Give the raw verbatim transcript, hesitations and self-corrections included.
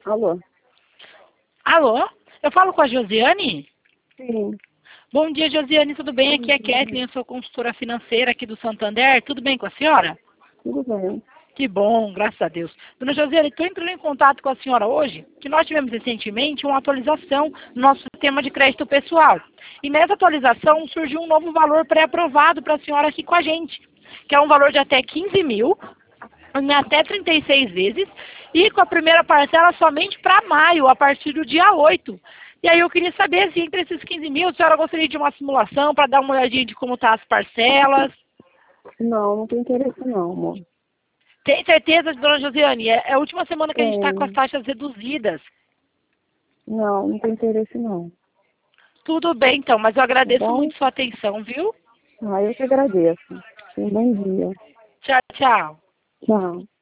Alô? Alô? Eu falo com a Josiane? Sim. Bom dia, Josiane, tudo bem? Aqui é a Kathleen, eu sou consultora financeira aqui do Santander. Tudo bem com a senhora? Tudo bem. Que bom, graças a Deus. Dona Josiane, estou entrando em contato com a senhora hoje, que nós tivemos recentemente uma atualização no nosso sistema de crédito pessoal. E nessa atualização surgiu um novo valor pré-aprovado para a senhora aqui com a gente, que é um valor de até quinze mil, em até trinta e seis vezes, e com a primeira parcela somente para maio, a partir do dia oito. E aí eu queria saber se entre esses quinze mil, a senhora gostaria de uma simulação para dar uma olhadinha de como estão as parcelas. Não, não tem interesse não, amor. Tem certeza, dona Josiane? É é a última semana que a gente está com as Tem. taxas reduzidas. Não, não tem interesse não. Tudo bem, então, mas eu Tá agradeço bom? muito sua atenção, viu? Ah, eu que agradeço. Um bom dia. Tchau, tchau. Tchau.